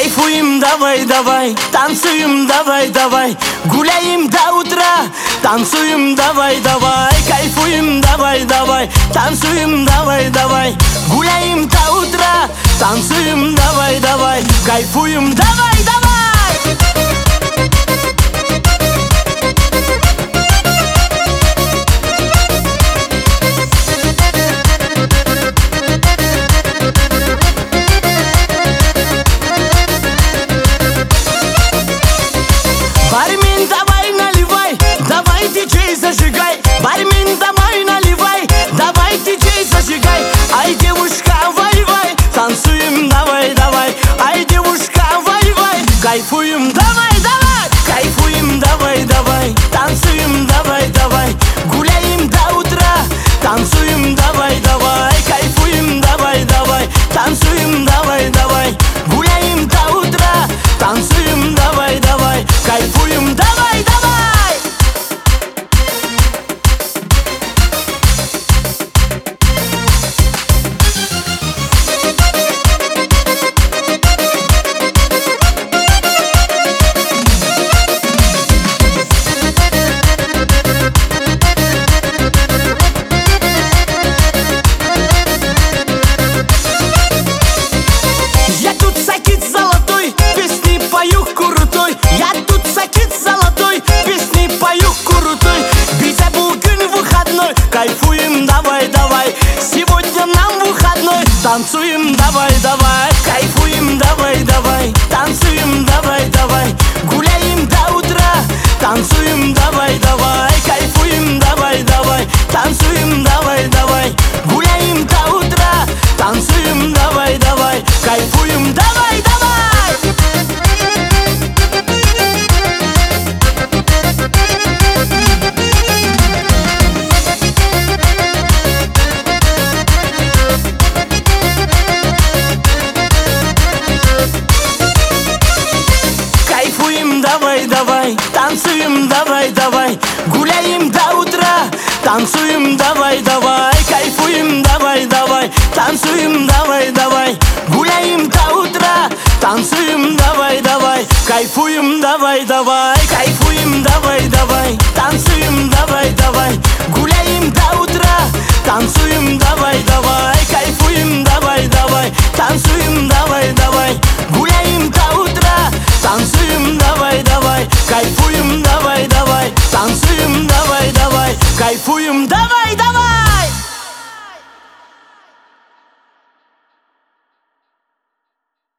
Кайфуем, давай, давай, танцуем, давай, давай, гуляем до утра, танцуем, давай, давай, кайфуем, давай, давай, танцуем, давай, давай, гуляем до утра, танцуем, давай, давай, кайфуем, давай, давай. Бармен, давай наливай, давай диджей зажигай. Бармен, давай наливай, давай диджей зажигай. Ай, девушка, вай-вай, танцуем, давай, давай. Ай, девушка, вай-вай, кайфуем, давай, давай. Кайфуем, давай, давай, танцуем, давай, давай, гуляем до утра, танцуем, давай, давай, кайфуем, давай, давай, танцуем, давай, давай, гуляем до утра, танцуем, давай, давай, кайфуем, давай, давай. Я тут сакит золотой, песни пою крутой. Я тут сакит золотой, песни пою крутой. Биза бүгін выходной, кайфуем, давай, давай. Сегодня нам выходной, танцуем, давай, давай. Кайфуем, давай, давай, танцуем, давай, давай, гуляем до утра, танцуем, давай, давай, кайфуем, давай, давай, танцуем, давай, давай, гуляем до утра, танцуем, давай, давай, кайфуем, давай, давай. Кайфуем, давай, давай, танцуем, давай, давай, гуляем до утра, танцуем, давай, давай, кайфуем, давай, давай, танцуем, давай, давай, гуляем до утра, танцуем, давай, давай, кайфуем, давай, давай, кайфуем, давай, давай, танцуем, давай, давай, гуляем до утра, танцуем, давай, давай, кайфуем, давай, давай, танцуем, давай, давай.